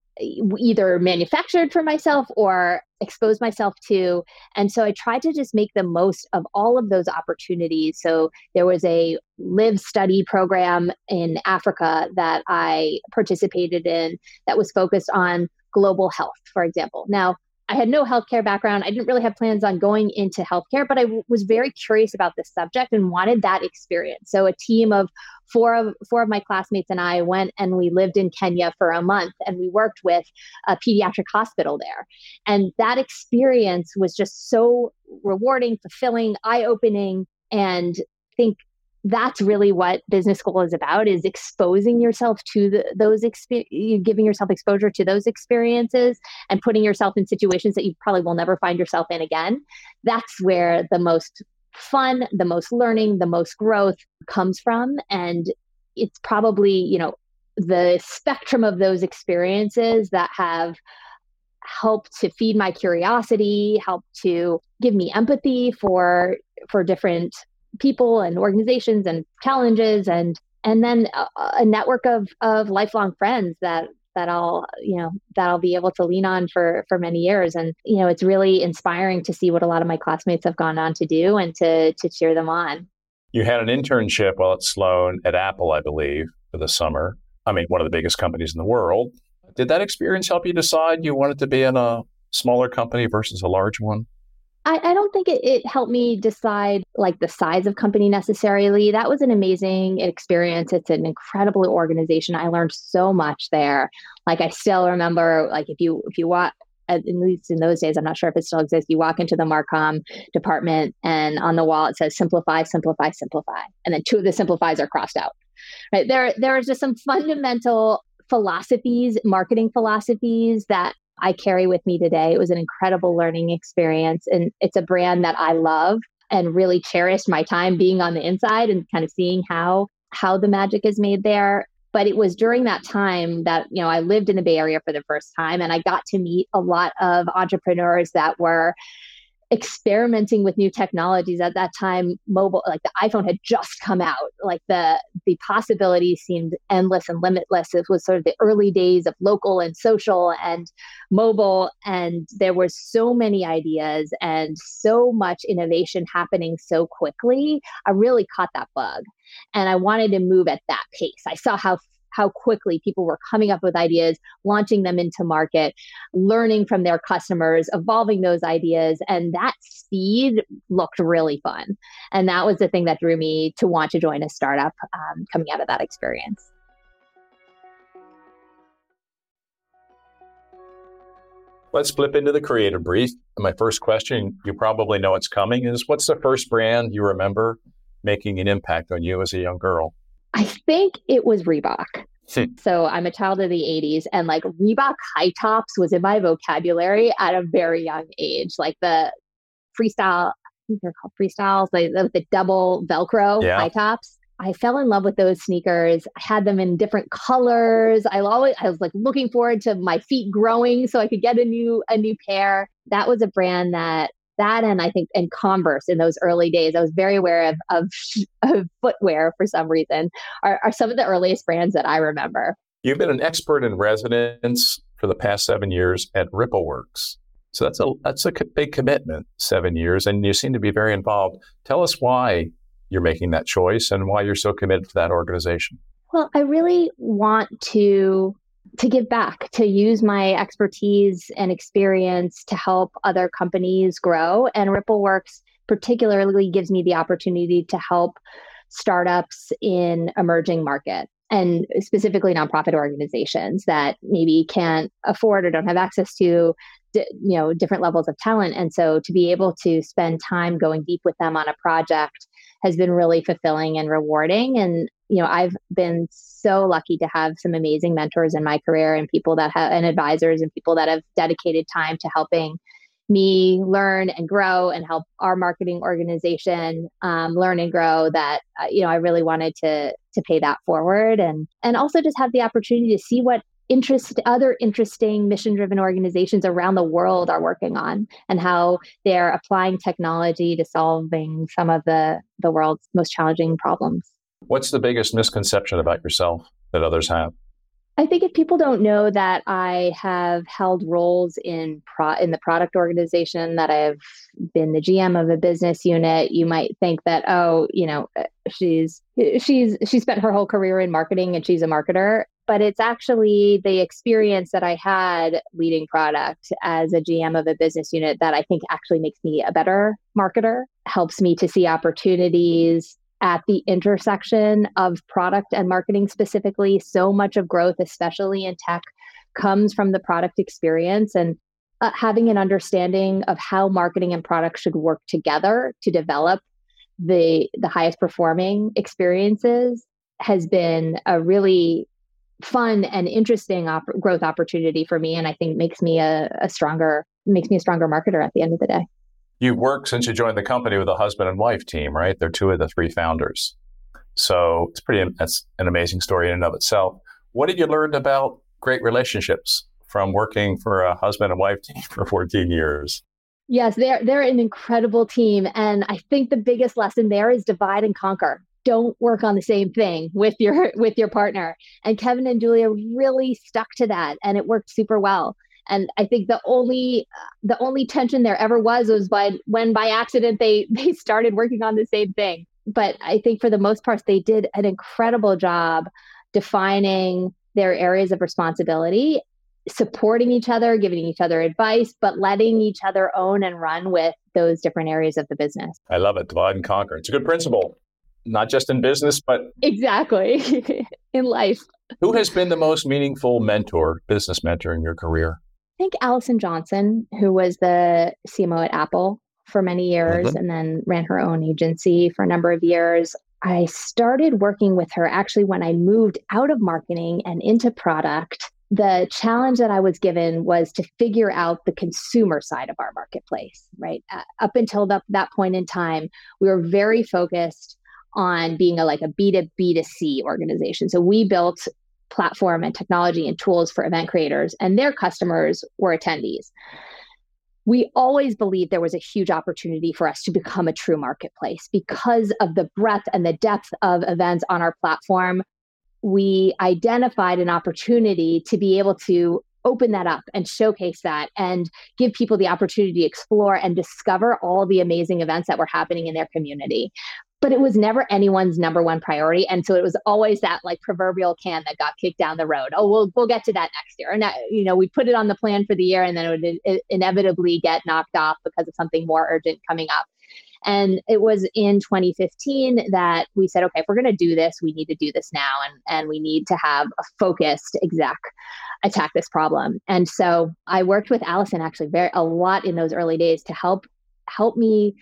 either manufactured for myself or exposed myself to. And so I tried to just make the most of all of those opportunities. So there was a live study program in Africa that I participated in that was focused on global health, for example. Now, I had no healthcare background. I didn't really have plans on going into healthcare, but I w- was very curious about this subject and wanted that experience. So a team of four of four of my classmates and I went and we lived in Kenya for a month, and we worked with a pediatric hospital there. And that experience was just so rewarding, fulfilling, eye-opening. And I think that's really what business school is about, is exposing yourself to the, those exp- giving yourself exposure to those experiences and putting yourself in situations that you probably will never find yourself in again. That's where the most fun, the most learning, the most growth comes from. And it's probably, you know, the spectrum of those experiences that have helped to feed my curiosity, helped to give me empathy for for different people and organizations and challenges, and and then a, a network of of lifelong friends that that I'll, you know, that I'll be able to lean on for for many years. And, you know, it's really inspiring to see what a lot of my classmates have gone on to do and to to cheer them on. You had an internship while at Sloan at Apple, I believe, for the summer. I mean, one of the biggest companies in the world. Did that experience help you decide you wanted to be in a smaller company versus a large one? I, I don't think it, it helped me decide like the size of company necessarily. That was an amazing experience. It's an incredible organization. I learned so much there. Like I still remember, like if you if you walk, at least in those days, I'm not sure if it still exists. You walk into the Marcom department, and on the wall it says "Simplify, Simplify, Simplify," and then two of the simplifies are crossed out. Right there, there are just some fundamental philosophies, marketing philosophies that I carry with me today. It was an incredible learning experience. And it's a brand that I love and really cherished my time being on the inside and kind of seeing how, how the magic is made there. But it was during that time that, you know, I lived in the Bay Area for the first time, and I got to meet a lot of entrepreneurs that were experimenting with new technologies. At that time, mobile, like the iPhone had just come out. Like the the possibilities seemed endless and limitless. It was sort of the early days of local and social and mobile. And there were so many ideas and so much innovation happening so quickly. I really caught that bug. And I wanted to move at that pace. I saw how how quickly people were coming up with ideas, launching them into market, learning from their customers, evolving those ideas. And that speed looked really fun. And that was the thing that drew me to want to join a startup um, coming out of that experience. Let's flip into the creative brief. My first question, you probably know it's coming, is what's the first brand you remember making an impact on you as a young girl? I think it was Reebok. So I'm a child of the eighties, and like Reebok high tops was in my vocabulary at a very young age. Like the freestyle, I think they're called freestyles, like the, the double Velcro yeah. high tops. I fell in love with those sneakers. I had them in different colors. I always, I was like looking forward to my feet growing so I could get a new, a new pair. That was a brand that That and I think and Converse in those early days, I was very aware of of, of footwear for some reason, are, are some of the earliest brands that I remember. You've been an expert in residence for the past seven years at RippleWorks. So that's a that's a big commitment, seven years, and you seem to be very involved. Tell us why you're making that choice and why you're so committed to that organization. Well, I really want to to give back, to use my expertise and experience to help other companies grow. And RippleWorks particularly gives me the opportunity to help startups in emerging markets, and specifically nonprofit organizations that maybe can't afford or don't have access to you know, different levels of talent. And so to be able to spend time going deep with them on a project has been really fulfilling and rewarding. And, you know, I've been so lucky to have some amazing mentors in my career, and people that have, and advisors and people that have dedicated time to helping me learn and grow and help our marketing organization um, learn and grow, that, uh, you know, I really wanted to, to pay that forward, and, and also just have the opportunity to see what interest other interesting mission-driven organizations around the world are working on, and how they're applying technology to solving some of the, the world's most challenging problems. What's the biggest misconception about yourself that others have? I think if people don't know that I have held roles in pro- in the product organization, that I've been the G M of a business unit, you might think that, oh, you know, she's she's she spent her whole career in marketing and she's a marketer. But it's actually the experience that I had leading product as a G M of a business unit that I think actually makes me a better marketer, helps me to see opportunities, at the intersection of product and marketing specifically. So much of growth, especially in tech, comes from the product experience, and uh, having an understanding of how marketing and product should work together to develop the the highest performing experiences has been a really fun and interesting op- growth opportunity for me, and I think makes me a, a stronger makes me a stronger marketer at the end of the day. You've worked since you joined the company with a husband and wife team, right? They're two of the three founders. So it's pretty, that's an amazing story in and of itself. What did you learn about great relationships from working for a husband and wife team for fourteen years? Yes, they're, they're an incredible team. And I think the biggest lesson there is divide and conquer. Don't work on the same thing with your, with your partner. And Kevin and Julia really stuck to that, and it worked super well. And I think the only the only tension there ever was was by when by accident they they started working on the same thing. But I think for the most part, they did an incredible job defining their areas of responsibility, supporting each other, giving each other advice, but letting each other own and run with those different areas of the business. I love it. Divide and conquer. It's a good principle, not just in business, but exactly in life. Who has been the most meaningful mentor, business mentor in your career? I think Allison Johnson, who was the C M O at Apple for many years mm-hmm. and then ran her own agency for a number of years. I started working with her actually when I moved out of marketing and into product. The challenge that I was given was to figure out the consumer side of our marketplace, right? Uh, up until that, that point in time, we were very focused on being a, like a B to B to C organization. So we built platform and technology and tools for event creators, and their customers were attendees. We always believed there was a huge opportunity for us to become a true marketplace because of the breadth and the depth of events on our platform. We identified an opportunity to be able to open that up and showcase that and give people the opportunity to explore and discover all the amazing events that were happening in their community. But it was never anyone's number one priority. And so it was always that like proverbial can that got kicked down the road. Oh, we'll we'll get to that next year. And that, you know, we put it on the plan for the year, and then it would it inevitably get knocked off because of something more urgent coming up. And it was in twenty fifteen that we said, okay, if we're going to do this, we need to do this now. And, and we need to have a focused exec attack this problem. And so I worked with Allison actually very a lot in those early days to help help me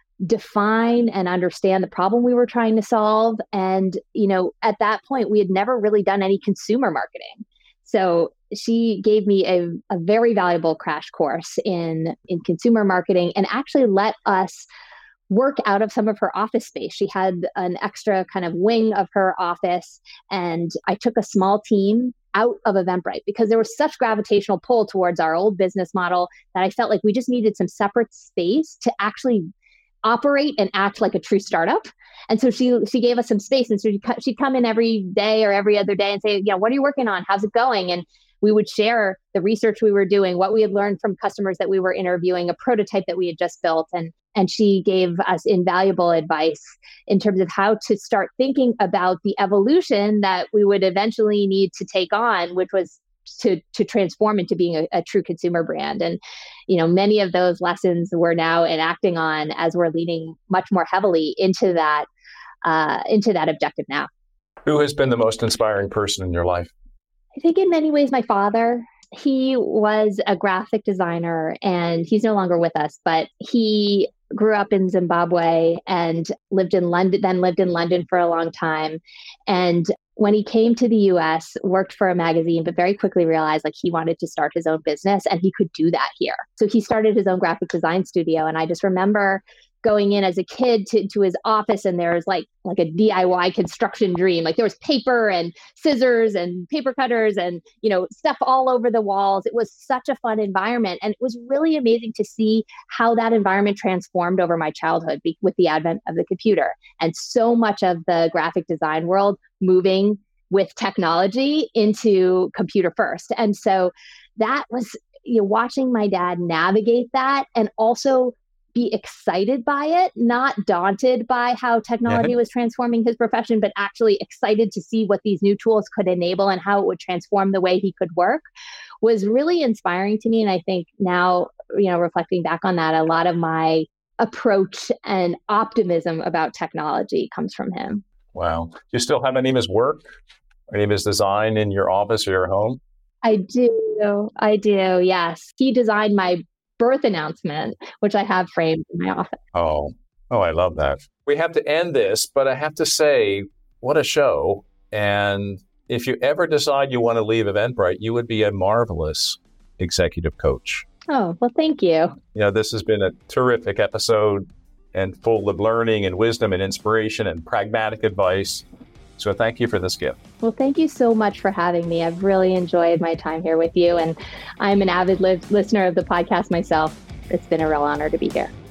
define and understand the problem we were trying to solve. And, you know, at that point, we had never really done any consumer marketing. So she gave me a, a very valuable crash course in, in consumer marketing, and actually let us work out of some of her office space. She had an extra kind of wing of her office, and I took a small team out of Eventbrite because there was such gravitational pull towards our old business model that I felt like we just needed some separate space to actually operate and act like a true startup. And so she she gave us some space, and so she'd come in every day or every other day and say, you know, what are you working on? How's it going? And we would share the research we were doing, what we had learned from customers that we were interviewing, a prototype that we had just built. And, and she gave us invaluable advice in terms of how to start thinking about the evolution that we would eventually need to take on, which was to to transform into being a, a true consumer brand. And, you know, many of those lessons we're now enacting on as we're leaning much more heavily into that, uh, into that objective now. Who has been the most inspiring person in your life? I think in many ways, my father. He was a graphic designer, and he's no longer with us, but he grew up in Zimbabwe and lived in London, then lived in London for a long time. And when he came to the U S, worked for a magazine, but very quickly realized like he wanted to start his own business, and he could do that here. So he started his own graphic design studio. And I just remember going in as a kid to, to his office, and there was like like a D I Y construction dream. Like there was paper and scissors and paper cutters and, you know, stuff all over the walls. It was such a fun environment. And it was really amazing to see how that environment transformed over my childhood be- with the advent of the computer. And so much of the graphic design world moving with technology into computer first. And so that was, you know, watching my dad navigate that and also be excited by it, not daunted by how technology yeah. was transforming his profession, but actually excited to see what these new tools could enable and how it would transform the way he could work, was really inspiring to me. And I think now, you know, reflecting back on that, a lot of my approach and optimism about technology comes from him. Wow. Do you still have any of his work, any of his design in your office or your home? I do. I do. Yes. He designed my birth announcement, which I have framed in my office. Oh, oh, I love that. We have to end this, but I have to say, what a show. And if you ever decide you want to leave Eventbrite, you would be a marvelous executive coach. Oh, well, thank you. You know, this has been a terrific episode and full of learning and wisdom and inspiration and pragmatic advice. So thank you for this gift. Well, thank you so much for having me. I've really enjoyed my time here with you, and I'm an avid li- listener of the podcast myself. It's been a real honor to be here.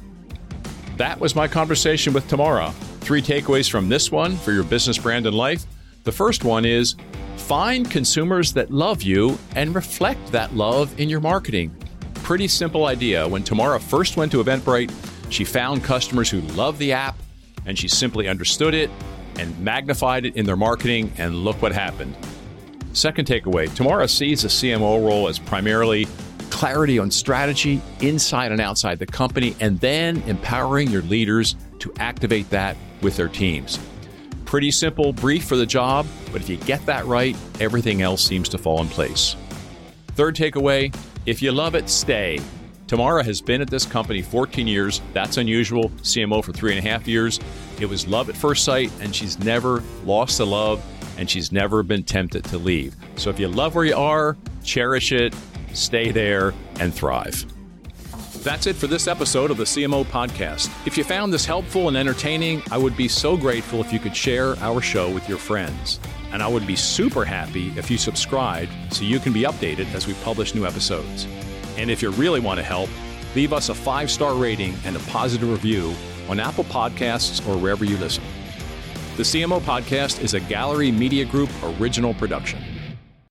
That was my conversation with Tamara. Three takeaways from this one for your business, brand, and life. The first one is find consumers that love you and reflect that love in your marketing. Pretty simple idea. When Tamara first went to Eventbrite, she found customers who loved the app, and she simply understood it and magnified it in their marketing, and look what happened. Second takeaway, Tamara sees the C M O role as primarily clarity on strategy inside and outside the company, and then empowering your leaders to activate that with their teams. Pretty simple brief for the job, but if you get that right, everything else seems to fall in place. Third takeaway, if you love it, stay. Tamara has been at this company fourteen years. That's unusual. C M O for three and a half years. It was love at first sight, and she's never lost the love, and she's never been tempted to leave. So if you love where you are, cherish it, stay there, and thrive. That's it for this episode of the C M O Podcast. If you found this helpful and entertaining, I would be so grateful if you could share our show with your friends. And I would be super happy if you subscribed so you can be updated as we publish new episodes. And if you really want to help, leave us a five-star rating and a positive review on Apple Podcasts or wherever you listen. The C M O Podcast is a Gallery Media Group original production.